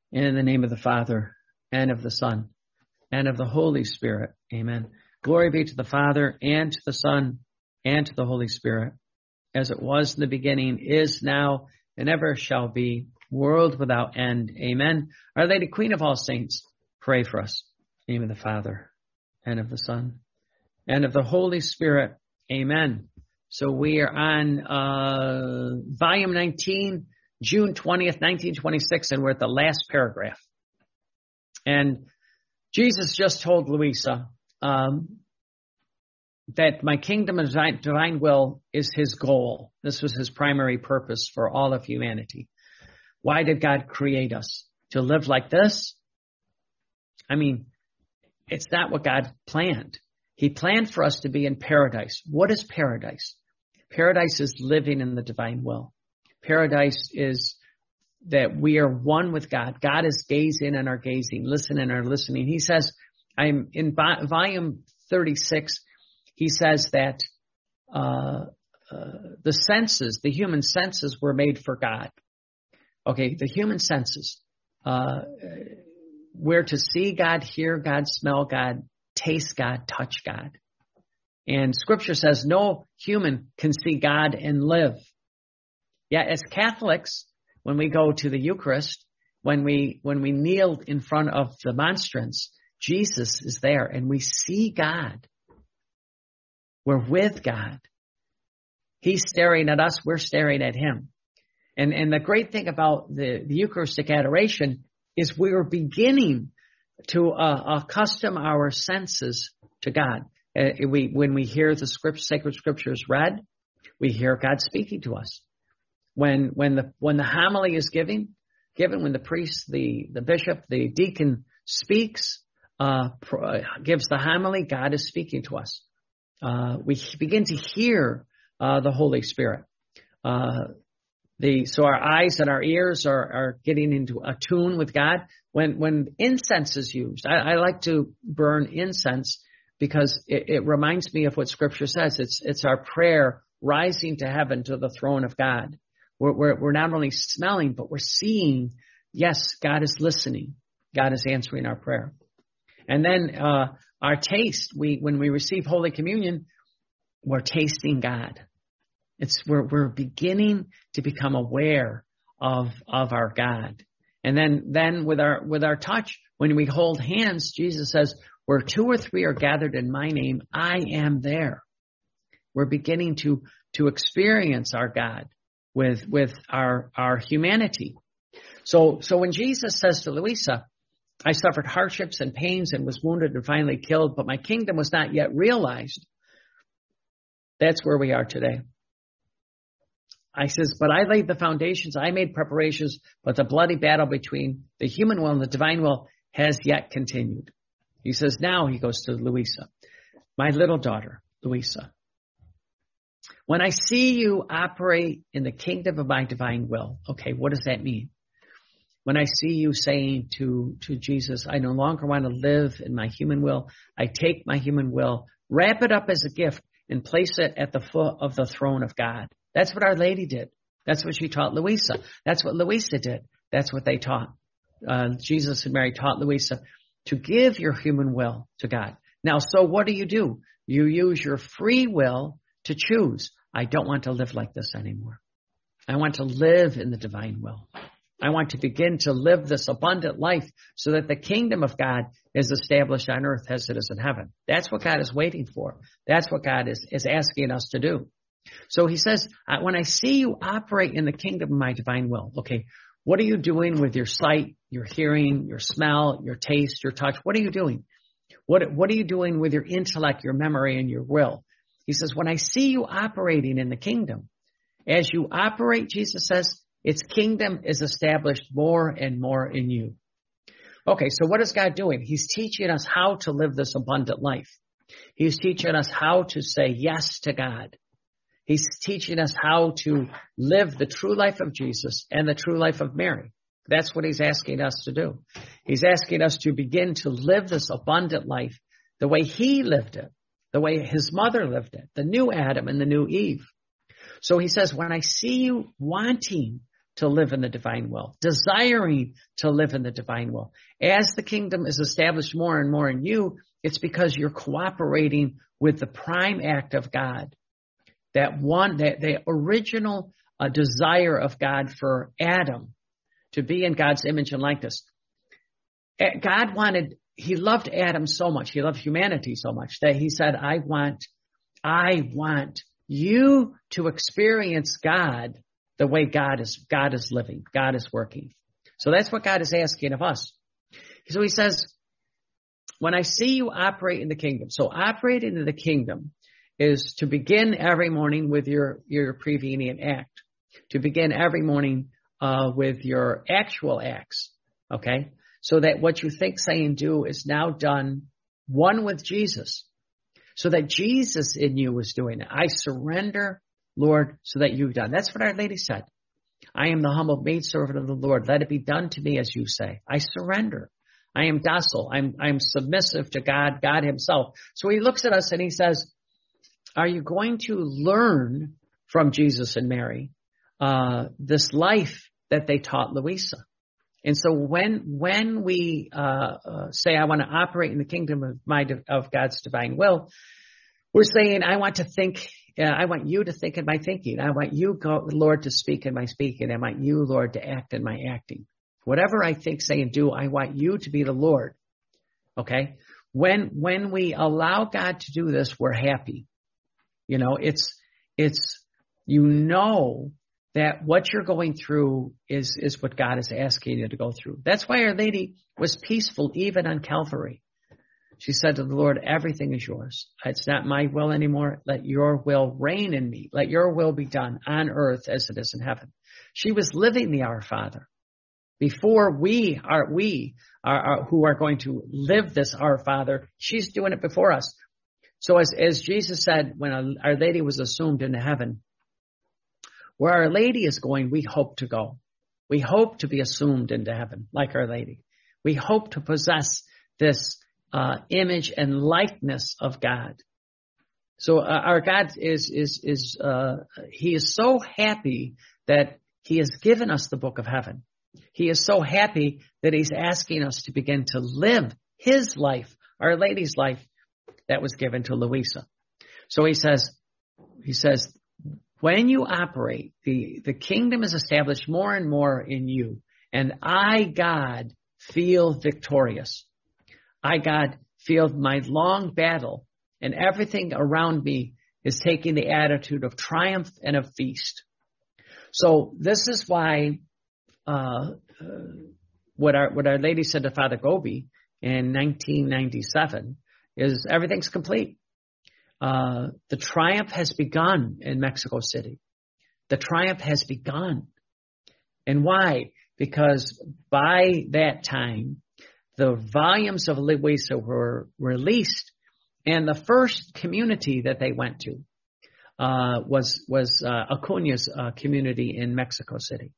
In the name of the Father, and of the Son, and of the Holy Spirit. Amen. Glory be to the Father, and to the Son, and to the Holy Spirit, as it was in the beginning, is now, and ever shall be, world without end. Amen. Our Lady, Queen of all saints, pray for us. In the name of the Father, and of the Son, and of the Holy Spirit. Amen. So we are on volume 19, June 20th, 1926, and we're at the last paragraph. And Jesus just told Louisa that my kingdom and divine will is his goal. This was his primary purpose for all of humanity. Why did God create us? To live like this? I mean, it's not what God planned. He planned for us to be in paradise. What is paradise? Paradise is living in the divine will. Paradise is that we are one with God. God is gazing and our gazing, listening and our listening. He says, I'm in volume 36, he says that the senses, the human senses were made for God. Okay, the human senses. We're to see God, hear God, smell God, taste God, touch God. And Scripture says no human can see God and live. Yeah, as Catholics, when we go to the Eucharist, when we kneel in front of the monstrance, Jesus is there and we see God. We're with God. He's staring at us, we're staring at him. And the great thing about the Eucharistic adoration is we are beginning to accustom our senses to God. When we hear the sacred scriptures read, we hear God speaking to us. When the homily is given, when the priest, the bishop, the deacon speaks, gives the homily, God is speaking to us. We begin to hear the Holy Spirit. So our eyes and our ears are getting into a tune with God. When incense is used, I like to burn incense because it reminds me of what Scripture says. It's our prayer rising to heaven, to the throne of God. We're not only smelling, but we're seeing, yes, God is listening. God is answering our prayer. And then our taste, when we receive Holy Communion, we're tasting God. We're beginning to become aware of our God. And then with our touch, when we hold hands, Jesus says, where 2 or 3 are gathered in my name, I am there. We're beginning to experience our God with our humanity. So when Jesus says to Louisa, I suffered hardships and pains and was wounded and finally killed, but my kingdom was not yet realized. That's where we are today. I says, but I laid the foundations, I made preparations, but the bloody battle between the human will and the divine will has yet continued. He says, now he goes to Louisa, my little daughter, Louisa. When I see you operate in the kingdom of my divine will, okay, what does that mean? When I see you saying to Jesus, I no longer want to live in my human will, I take my human will, wrap it up as a gift, and place it at the foot of the throne of God. That's what Our Lady did. That's what she taught Louisa. That's what Louisa did. That's what they taught. Jesus and Mary taught Louisa to give your human will to God. Now, so what do? You use your free will to choose. I don't want to live like this anymore. I want to live in the divine will. I want to begin to live this abundant life so that the kingdom of God is established on earth as it is in heaven. That's what God is waiting for. That's what God is asking us to do. So he says, when I see you operate in the kingdom of my divine will, okay, what are you doing with your sight, your hearing, your smell, your taste, your touch? What are you doing? What are you doing with your intellect, your memory, and your will? He says, when I see you operating in the kingdom, as you operate, Jesus says, its kingdom is established more and more in you. Okay, so what is God doing? He's teaching us how to live this abundant life. He's teaching us how to say yes to God. He's teaching us how to live the true life of Jesus and the true life of Mary. That's what he's asking us to do. He's asking us to begin to live this abundant life the way he lived it, the way his mother lived it, the new Adam and the new Eve. So he says, when I see you wanting to live in the divine will, desiring to live in the divine will. As the kingdom is established more and more in you, it's because you're cooperating with the prime act of God. The original desire of God for Adam to be in God's image and likeness. He loved Adam so much, he loved humanity so much that he said, I want you to experience God the way God is living, God is working. So that's what God is asking of us. So he says, when I see you operate in the kingdom, so operating in the kingdom is to begin every morning with your prevenient act, to begin every morning with your actual acts, okay? So that what you think, say, and do is now done one with Jesus, so that Jesus in you is doing it. I surrender, Lord, so that you've done. That's what Our Lady said. I am the humble maidservant of the Lord. Let it be done to me as you say. I surrender. I am docile. I'm submissive to God himself. So he looks at us and he says, are you going to learn from Jesus and Mary this life that they taught Louisa? And so when we say, I want to operate in the kingdom of God's divine will, we're saying, I want you to think in my thinking. I want you, Lord, to speak in my speaking. I want you, Lord, to act in my acting. Whatever I think, say, and do, I want you to be the Lord. Okay? When we allow God to do this, we're happy. You know, it's that what you're going through is what God is asking you to go through. That's why Our Lady was peaceful even on Calvary. She said to the Lord, everything is yours. It's not my will anymore. Let your will reign in me. Let your will be done on earth as it is in heaven. She was living the Our Father. Before we are who are going to live this Our Father, she's doing it before us. So as Jesus said, when Our Lady was assumed into heaven, where Our Lady is going, we hope to go. We hope to be assumed into heaven, like Our Lady. We hope to possess this image and likeness of God. So our God he is so happy that he has given us the book of heaven. He is so happy that he's asking us to begin to live his life, Our Lady's life that was given to Louisa. So he says, when you operate, the kingdom is established more and more in you, and I, God, feel victorious. I, God, feel my long battle, and everything around me is taking the attitude of triumph and of feast. So this is why what Our Lady said to Father Gobi in 1997 is everything's complete. The triumph has begun in Mexico City. The triumph has begun. And why? Because by that time, the volumes of Louisa were released, and the first community that they went to was Acuña's community in Mexico City.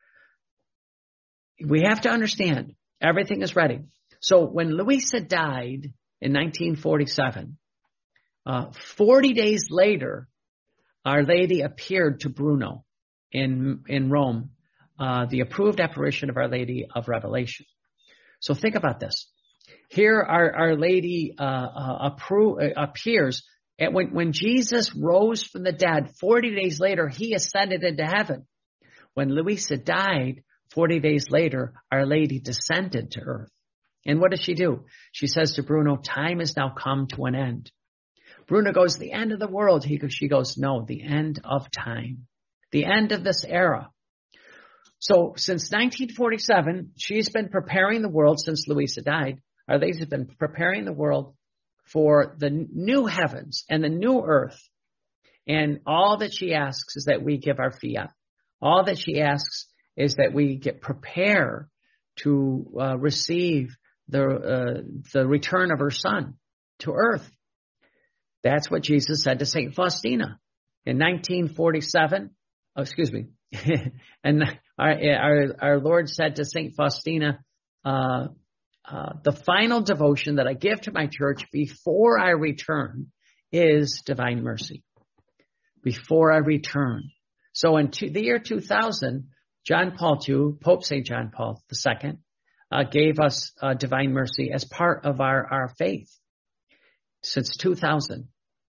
We have to understand, everything is ready. So when Louisa died in 1947, 40 days later, Our Lady appeared to Bruno in Rome, the approved apparition of Our Lady of Revelation. So think about this. Here Our Lady appears, and when Jesus rose from the dead, 40 days later, he ascended into heaven. When Louisa died, 40 days later, Our Lady descended to earth. And what does she do? She says to Bruno, time has now come to an end. Bruno goes, the end of the world. She goes, no, the end of time, the end of this era. So since 1947, she's been preparing the world since Louisa died. Our Lady's been preparing the world for the new heavens and the new earth. And all that she asks is that we give our fiat. All that she asks is that we prepare to receive the return of her Son to earth. That's what Jesus said to St. Faustina in 1947. Oh, excuse me. And our Lord said to St. Faustina, the final devotion that I give to my church before I return is divine mercy. Before I return. So in the year 2000, John Paul II, Pope St. John Paul II, gave us divine mercy as part of our faith. Since 2000,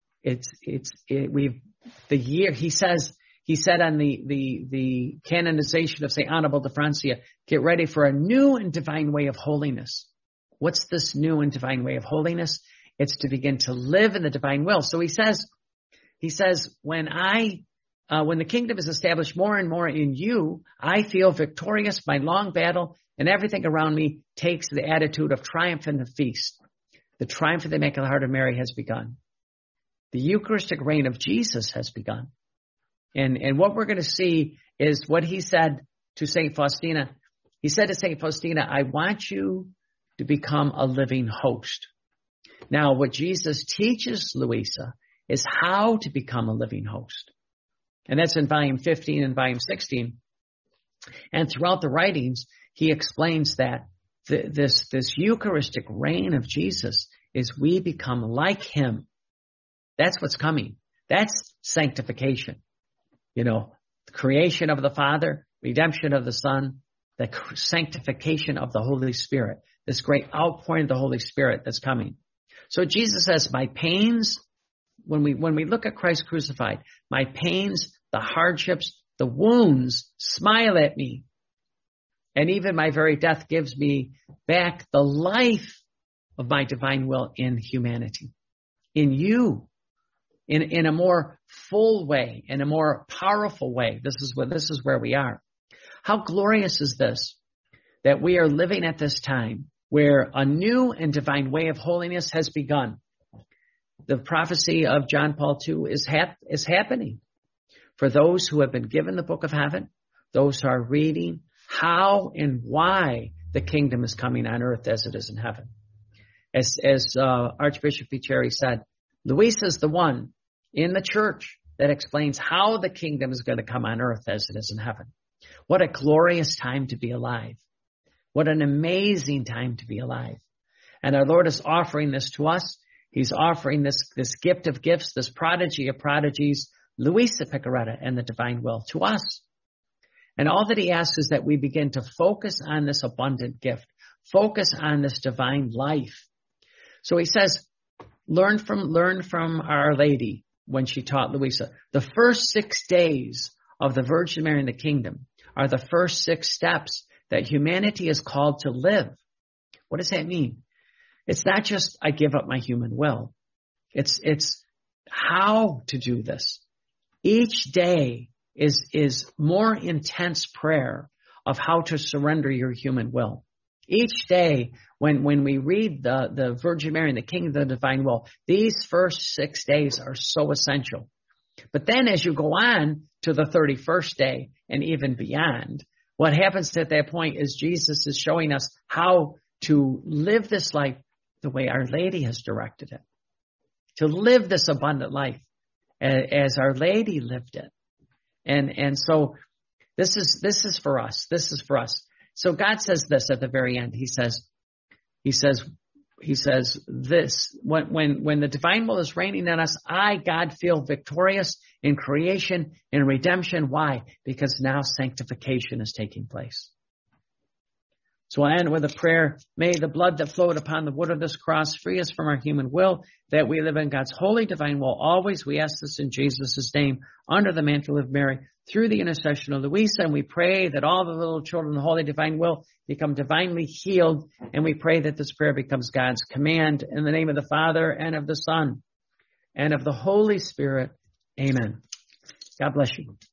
he said on the canonization of St. Annibal de Francia, get ready for a new and divine way of holiness. What's this new and divine way of holiness? It's to begin to live in the divine will. So he says, when the kingdom is established more and more in you, I feel victorious. My long battle and everything around me takes the attitude of triumph in the feast. The triumph of the Immaculate Heart of Mary has begun. The Eucharistic reign of Jesus has begun. And what we're going to see is what he said to St. Faustina. He said to St. Faustina, I want you to become a living host. Now, what Jesus teaches Luisa is how to become a living host. And that's in volume 15 and volume 16. And throughout the writings, he explains that this Eucharistic reign of Jesus is we become like him. That's what's coming. That's sanctification. The creation of the Father, redemption of the Son, the sanctification of the Holy Spirit, this great outpouring of the Holy Spirit that's coming. So Jesus says, my pains, when we look at Christ crucified, my pains, the hardships, the wounds smile at me. And even my very death gives me back the life of my divine will in humanity, in you, in a more full way, in a more powerful way. This is where we are. How glorious is this, that we are living at this time where a new and divine way of holiness has begun. The prophecy of John Paul II is happening for those who have been given the book of heaven, those who are reading how and why the kingdom is coming on earth as it is in heaven. As Archbishop Picheri said, Luisa is the one in the church that explains how the kingdom is going to come on earth as it is in heaven. What a glorious time to be alive. What an amazing time to be alive. And our Lord is offering this to us. He's offering this gift of gifts, this prodigy of prodigies, Luisa Piccarreta and the divine will to us. And all that he asks is that we begin to focus on this abundant gift, focus on this divine life. So he says, learn from Our Lady when she taught Luisa. The first 6 days of the Virgin Mary in the kingdom are the first 6 steps that humanity is called to live. What does that mean? It's not just I give up my human will. It's how to do this. Each day is more intense prayer of how to surrender your human will. Each day, when we read the Virgin Mary and the King of the Divine Will, these first 6 days are so essential. But then as you go on to the 31st day and even beyond, what happens at that point is Jesus is showing us how to live this life the way Our Lady has directed it. To live this abundant life as Our Lady lived it. And so this is for us. This is for us. So God says this at the very end. He says this, when the divine will is reigning in us, I, God, feel victorious in creation and redemption. Why? Because now sanctification is taking place. So I end with a prayer. May the blood that flowed upon the wood of this cross free us from our human will, that we live in God's holy divine will always. We ask this in Jesus' name, under the mantle of Mary, through the intercession of Luisa, and we pray that all the little children of the holy divine will become divinely healed, and we pray that this prayer becomes God's command. In the name of the Father, and of the Son, and of the Holy Spirit. Amen. God bless you.